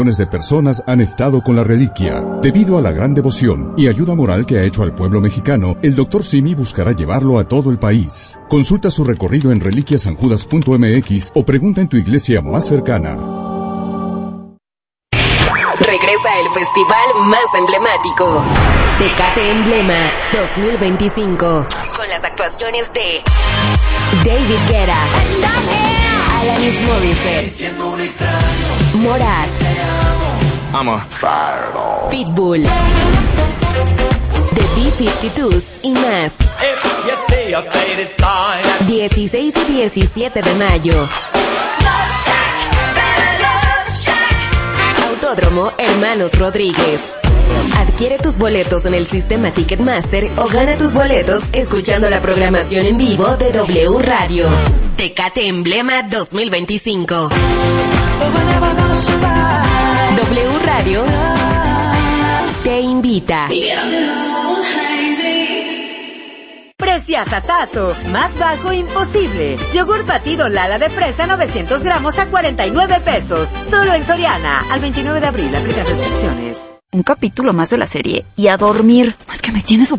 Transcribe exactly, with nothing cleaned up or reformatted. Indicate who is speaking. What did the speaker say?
Speaker 1: Millones de personas han estado con la reliquia. Debido a la gran devoción y ayuda moral que ha hecho al pueblo mexicano, el doctor Simi buscará llevarlo a todo el país. Consulta su recorrido en reliquias san judas punto m x o pregunta en tu iglesia más cercana.
Speaker 2: Regresa el festival más emblemático, Tecate Emblema dos mil veinticinco, con las actuaciones de David Guetta, Alanis Morissette, Morat, Pitbull, The B cincuenta y dos y más. dieciséis y diecisiete de mayo. Autódromo Hermanos Rodríguez. Adquiere tus boletos en el sistema Ticketmaster o gana tus boletos escuchando la programación en vivo de W Radio. Tecate Emblema dos mil veinticinco. W Radio te invita.
Speaker 3: Preciazatazo, más bajo imposible. Yogur batido Lala de fresa novecientos gramos a cuarenta y nueve pesos. Solo en Soriana, al veintinueve de abril, aplica restricciones.
Speaker 4: Un capítulo más de la serie y a dormir. Es que me tienes